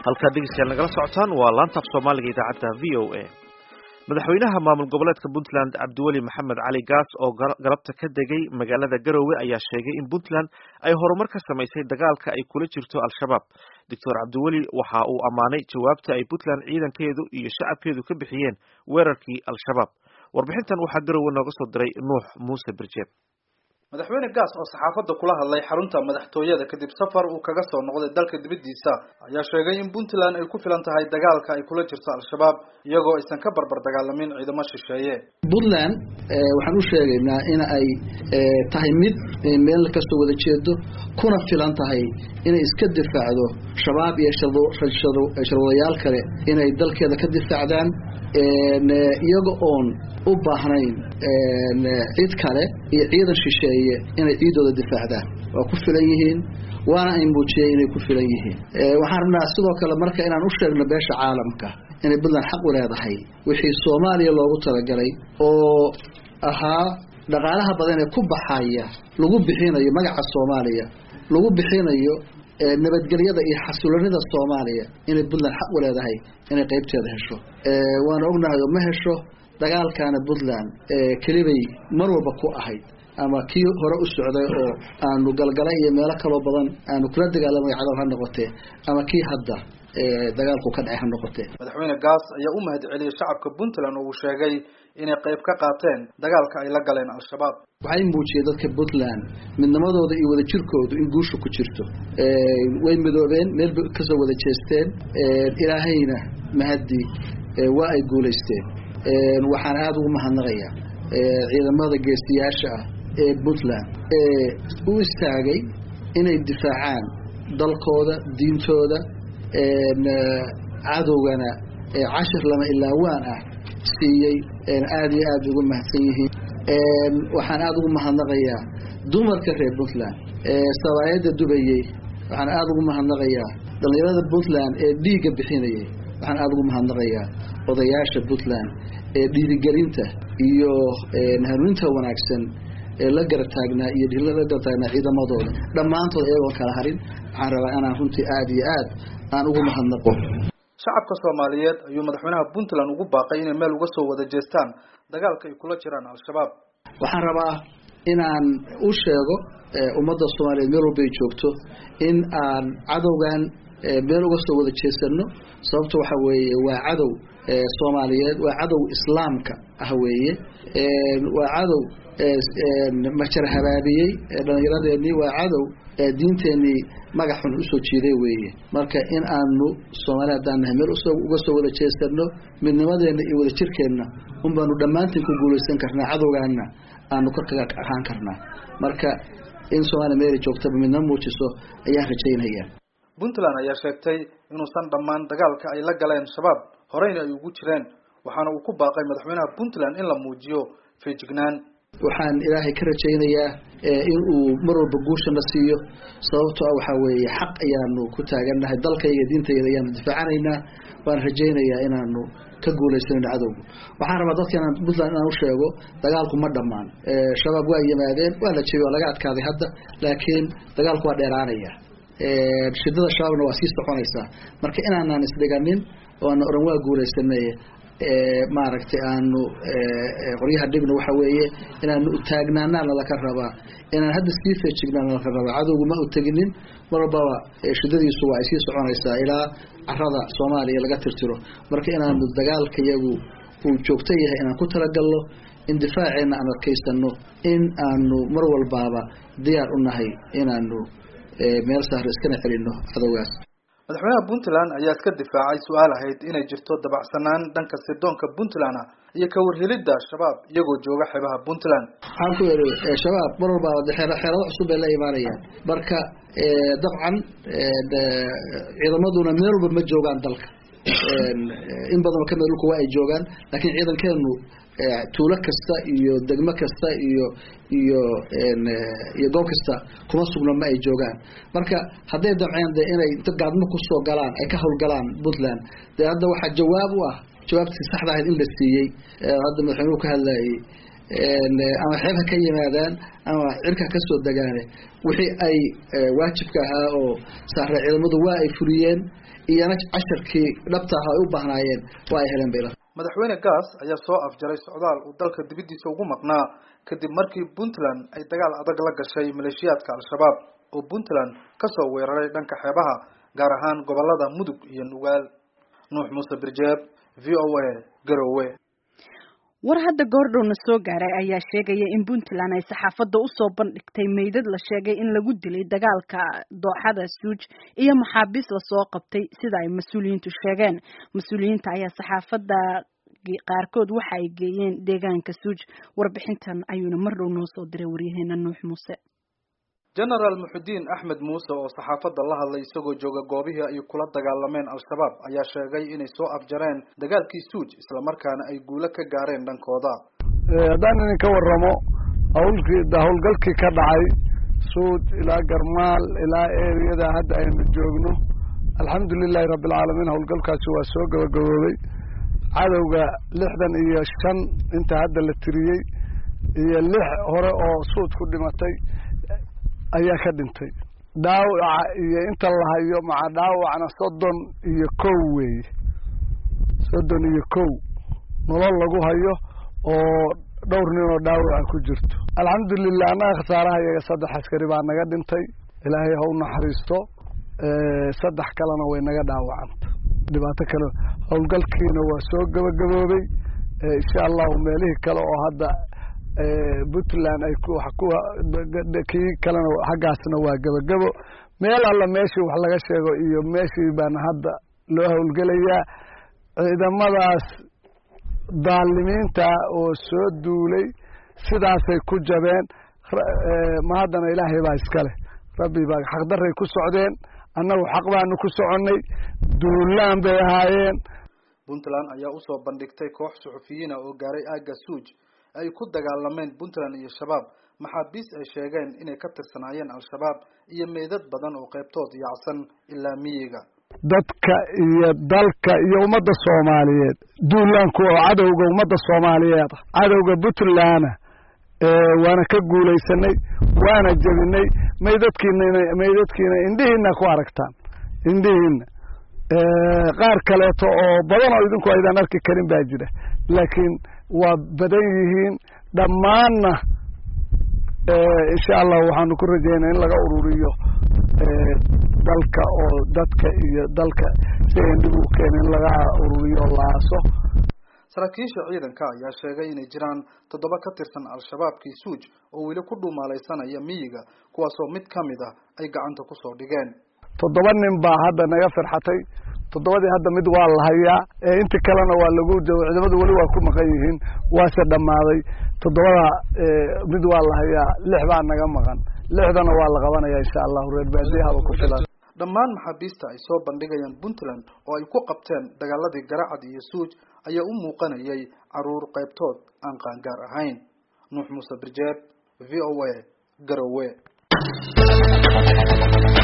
halka dhegeystayaal nagala socotaan waa laanta Soomaaliga idaacadda VOA. madaxweynaha maamul goboleedka Puntland Cabdiweli Maxamed Cali Gaas oo galabta ka degay magaalada Garowe ayaa sheegay in Puntland ay horumar ka samaysay dagaalka ay kula jirto Al-Shabaab. Dr. Cabdiweli waxa uu amaanay jawaabta ay Puntland ciidankeedu iyo shacabkeedu ka bixiyeen weerarkii Al-Shabaab. Warbixintan waxaa Garowe nooga soo diray Nuux Muuse Birjeeb. madaxweyne Gaas oo saxaafadda kula hadlay xarunta madaxtooyada kadib safar uu kaga soo noqday dalka dibadiisa ayaa sheegay in Puntland ay ku filan tahay dagaalka ay kula jirto Al-Shabaab iyagoo aysan ka barbar dagaalamin ciidamo shisheeye. Puntland waxaan u sheegaynaa in ay tahay mid meel ka soo wada jeedo kuna filan tahay inay iska difaacdo shabaab iyo shirwadayaal kale inay dalkeeda ka difaacdaan iyaga oon u baahnayn cid kale iyo ciidan shisheeye inay ciidooda difaacdaan waa ku filan yihiin waana ay muujiyeen inay ku filan yihiin waxaan rabnaa sidoo kale marka inaan u sheegno beesha caalamka inay Puntland xaq u leedahay wixii Soomaaliya loogu talagalay oo ahaa dhaqaalaha badan ee ku baxaya lagu bixinayo magaca Soomaaliya lagu bixinayo nabadgelyada iyo xasiloonida Soomaaliya inay Puntland xaq u leedahay inay qaybteeda hesho waan ognahay oo ma hesho dagaalkana Puntland kelibay mar walba ku ahayd ama kii hore u socday oo aanu galgalay iyo meelo kale badan aanu kula dagaalamay cadal ha noqotee ama kii hadda dagaalku ka dhacay ha noqotee. madaxweyne Gaas ayaa u mahadceliyay shacabka Puntland oo uu sheegay inay qayb ka qaateen dagaalka ay la galeen Al-Shabaab. waxay muujiyeen dadka Puntland midnimadooda iyo wada jirkoodu in guusha ku jirto way midoobeen meel ka soo wada jeesteen ilaahayna mahadi waa ay guuleysteen waxaan aad ugu mahadnaqayaa ciidamada geesiyaasha ah ee Puntland u istaagay inay difaacaan dalkooda diintooda cadowgana cashir lama ilaawaan ah siiyay aad iyo aad ugu mahadsan yihiin waxaan aad ugu mahadnaqayaa dumarka reer Puntland sawaayada dubayay waxaan aad ugu mahadnaqayaa dhalinyarada Puntland ee dhiiga bixinayay waxaan aad ugu mahadnaqayaa odayaasha Puntland ee dhiirigelinta iyo hanuuninta wanaagsan ee la gartaagnaa iyo dhilada gartaagnaa ciidamadooda dhamaantood iyagoo kala harin waxaan rabaa inaan runtii aad iyo aad aan ugu mahadnaqo shacabka Soomaaliyeed ayuu madaxweynaha Puntland ugu baaqay inay meel uga soo wada jeestaan dagaalka ay kula jiraan Al-Shabaab. waxaan rabaa inaan u sheego ummadda Soomaaliyeed meel walba ay joogto in aan cadowgan meel uga soo wada jeesano sababta waxa weeye waa cadow Soomaaliyeed waa cadow islaamka ah weeye waa cadow majar habaabiyay dhalinyaradeennii waa cadow diinteenii magac xun u soo jiiday weeye marka in aanu Soomaaliyeed meel uga soo wada jeesano midnimadeena iyo wada jirkeena baanu dhamaantiin ku guuleysan karnaa cadowgaana aanu ka qaxaan karnaa marka in Soomaaliya meel joogto midnimo muujiso ayaan rajaynayaa. Puntland ayaa sheegtay inuusan dhammaan dagaalka ay la galeen Shabaab horeyna ay ugu jireen waxaana uu ku baaqay madaxweynaha Puntland in la muujiyo feejignaan. waxaan ilaahay ka rajaynayaa in uu mar walba guushana siiyo sababtoo ah waxa weeye xaq ayaanu ku taaganahay dalkayga diintayda ayaanu difaacanaynaa waan rajaynayaa inaanu ka guuleysano cadowga waxaan rabaa dadka inaan Puntland u sheego dagaalku ma dhamaan shabaab waa yimaadeen waa la jabiyay laga adkaaday hadda laakiin dagaalku waa dheeraanaya shidada shabaabna waa sii soconaysaa marka inaanan isdhiganin oo aan oran waa guuleysanay maaragtay aanu qoryaha dhigno waxa weeye inaanu u taagnaanana la ka rabaa inaan hadda sii feejignaana la ka rabaa cadowgu ma u taginin mar walba shidadiisu waa sii soconaysaa ilaa carrada Soomaaliya laga tirtiro marka inaanu dagaalka iyagu uu joogto yahay inaan ku talagalno in difaaceena aan adkaysano in aanu mar walbaaba diyaar u nahay inaanu meel sahro iskana celino cadowgaas. madaxweynaha Puntland ayaa iska difaacay su'aal ahayd inay jirto dabacsanaan dhanka sirdoonka Puntland iyo ka warhelida Shabaab iyagoo jooga xeebaha Puntland. waxaan ku yeeray Shabaab mar walba xeelado cusub ay la imaanayaan marka dabcan ciidamaduna meel walba ma joogaan dalka in badan ka meel kuwa ay joogaan laakiin ciidankeenu tuulo kasta iyo degmo kasta iyo goob kasta kuma sugna ma ay joogaan marka hadday dabceen inay inta gaadmo ku soo galaan ay ka howlgalaan Puntland hadda waxa jawaab u ah jawaabtii saxda ahayd in la siiyay hadda madaxweynuhu ka hadlayay ama xeebha ka yimaadaan ama cirka ka soo degaan wixii ay waajibka ahaa oo saaray ciidamadu waa ay furiyeen iyana casharkii dhabta ah ay u baahnaayeen waa ay heleen bayla madaxweyne Gaas ayaa soo afjaray socdaal uu dalka dibadiisa ugu maqnaa kadib markii Puntland ay dagaal adag la gashay maleeshiyaadka al-shabaab oo Puntland ka soo weeraray dhanka xeebaha gaar ahaan gobolada Mudug iyo Nugaal. Nuux Muuse Birjeeb, VOA, Garowe. war hadda goordhowna soo gaaray ayaa sheegaya in Puntland ay saxaafadda u soo bandhigtay meydad la sheegay in lagu dilay dagaalka dooxada Suuj iyo maxaabiis la soo qabtay sida ay mas'uuliyiintu sheegeen. Mas'uuliyiinta ayaa saxaafadda qaarkood waxa ay geeyeen deegaanka Suuj. Warbixintan ayuuna mar dhow noo soo diray waryaheena Nuux Muuse. General Muxudiin Axmed Muuse oo saxaafadda la hadlay isagoo jooga goobihii ay kula dagaalameen al-shabaab ayaa sheegay inay soo afjareen dagaalkii Suuj isla markaana ay guulo ka gaareen dhankooda. Haddaan idinka warramo howlgalkii ka dhacay Suuj ilaa Garmaal ilaa eeriyada hadda aynu joogno alxamdulilaahi rabbil caalamiin howlgalkaasi waa soo gabagaboobay. cadowga 65 inta hadda la tiriyey iyo 6 hore oo Suuj ku dhimatay ayaa ka dhintay. dhaawaca iyo inta la hayo ma dhaawacna 31 weeye 31 nolol lagu hayo oo dhowr nin oo dhaawac ku jirto. alxamdulillah anaga khasaaraha iyaga 3 askari baa naga dhintay ilaahay ha u naxariisto 3 kalena way naga dhaawacantay. dhibaato kale howlgalkiina waa soo gabagaboobay insha Allah meelihii kale oo hadda Puntland ay ku kii kalena xagaasna waa gabagabo meel alla meeshii wax laga sheego iyo meeshii baan hadda loo howlgalayaa. ciidamadaas daalimiinta oo soo duulay sidaasay ku jabeen ma haddana ilaahay baa iska leh rabbi baa xaqdaray ku socdeen annagu xaq baanu ku soconnay duulaan bay ahaayeen. Puntland ayaa u soo bandhigtay koox suxufiyiin oo gaaray aaga Suuj ay ku dagaalameen Puntland iyo shabaab maxaabiis ay sheegeen inay ka tirsanaayeen al-shabaab iyo meedad badan oo qaybtood yaacsan ilaa miyiga. dadka iyo dalka iyo ummadda Soomaaliyeed duulaanku oo cadowga ummadda Soomaaliyeed cadowga Puntland waana ka guuleysanay waana jabinay meedadkiina indhihiina ku aragtaan indhihiina qaar kaleeto oo badan oo idinku aydan arki karin baa jira laakiin waa badan yihiin dhammaanna insha Allah waxaanu ku rajaynaynaa in laga ururiyo dalka oo dadka iyo dalka si ay dib u keenin laga ururiyo laaso. saraakiisha ciidanka ayaa sheegay inay jiraan 7 ka tirsan al-shabaabkii Suuj oo weli ku dhuumaalaysanaya miyiga kuwaas oo mid kamid ah ay gacanta ku soo dhigeen. 7 nin baa hadda naga farxatay 7 hadda mid waa la hayaa inta kalena waa lagu ciidamadu wali waa ku maqan yihiin waase dhamaaday 7 mid waa la hayaa 6 baa naga maqan 6dana waa la qabanayaa insha Allah reer baadiyaha ku filan. dhammaan maxaabiista ay soo bandhigayaan Puntland oo ay ku qabteen dagaaladii Garacad iyo Suuj ayaa u muuqanayay caruur qaybtood aan qaangaar ahayn. Nuux Muuse Birjeeb, VOA, Garowe.